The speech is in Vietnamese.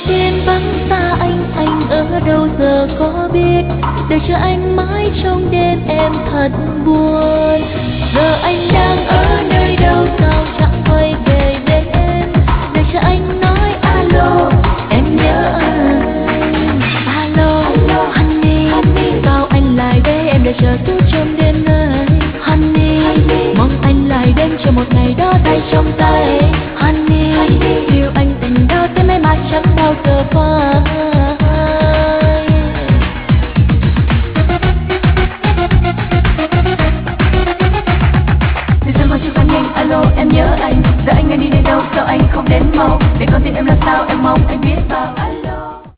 tiên vắng xa anh ở đâu giờ có biết, để cho anh mãi trong đêm em thật buồn. Giờ anh đang ở nơi đâu xa